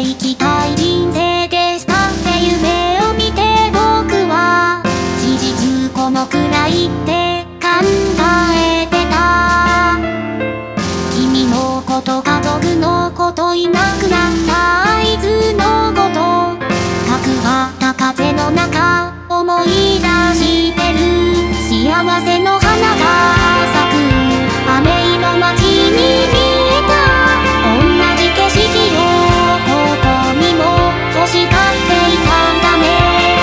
生きたい人生でしたって夢を見て僕は事実このくらいって考えてた。君のこと家族のこといなくなったあいつのこと角張った風の中思い出してる。幸せの花が咲く雨色街に見えた同じ景色をここにも欲しがっていたんだね。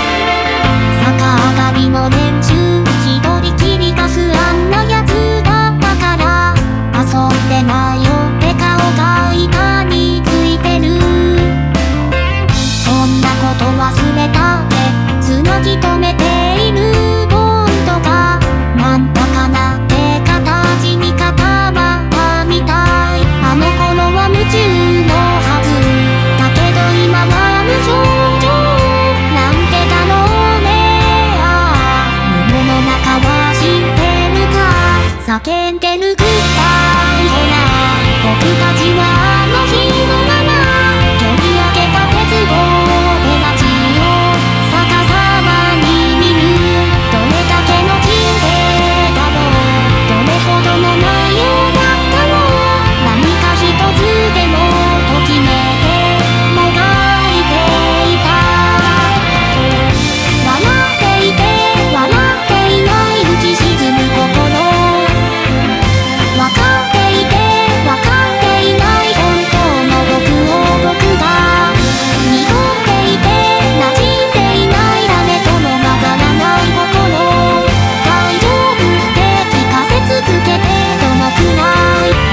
逆上がりの練習一人きりが不安なやつだったから遊んでないよって顔が板についてる。そんなこと忘れたってつなぎ止めているボンドがなんだかなって形に固まったみたい。あの頃は夢中のはずだけど今は無表情なんてだろうね。ああ胸の中は知ってるか叫んでるグッバイ。ほら僕たちはあの日のまま蹴り上げた鉄棒で街を逆さまに見る。どれだけの人生だろうどれほどの内容だったの何か一つでもときめいてもがいていた。笑っていて笑っていない浮き沈む心わかっていてわかっていない本当の僕を僕が濁っていて馴染んでいない誰とも混ざらない心大丈夫って聞かせ続けてどのくらい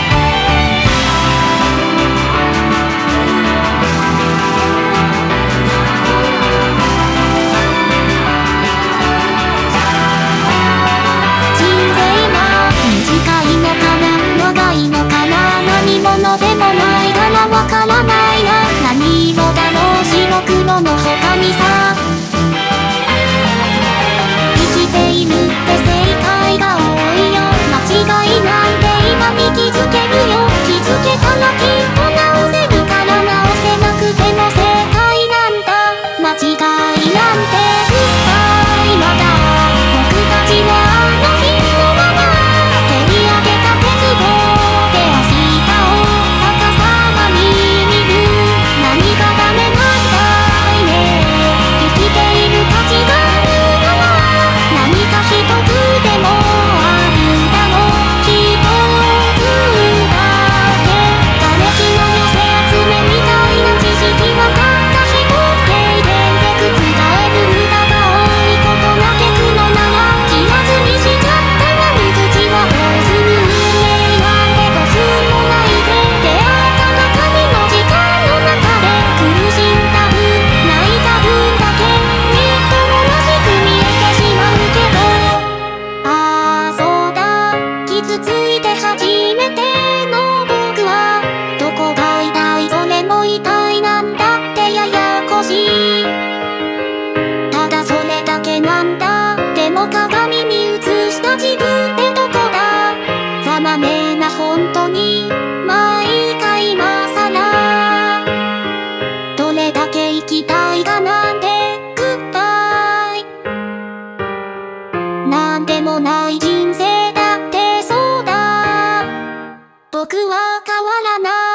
人生は短いのかな長いのかな何者でもないからわからないな。何色だろう白黒の他にさ生きているって正解が多いよ。間違いなんて今に気づけるよ。気づけたらきっと直せるから直せなくても正解なんだ。間違いなんてグッバイまだ僕たちはあの日のまま蹴り上げた鉄棒で明日を逆さまに見る。何がダメなんだいね生きている価値があるなら何か一つでもあるだろう。一つだけ瓦礫の寄せ集めみたいな知識はたった一つ経験で覆る。無駄が多いことがけくのなら知らずにしちゃった悪口はどうする。運命なんてどうすもないぜ。出会った中身の時間の中で苦しんだ分泣いた分だけきっと同じく見えてしまうけどああそうだ傷ついて初めての僕はどこが痛いそれも痛いなんだってややこしい。ただそれだけなんだ。でも鏡に映した自分ってどこだ。ざまめな本当に毎回今さらどれだけ生きたいかなんてグッバイなんでもない人生だってそうだ僕は変わらない。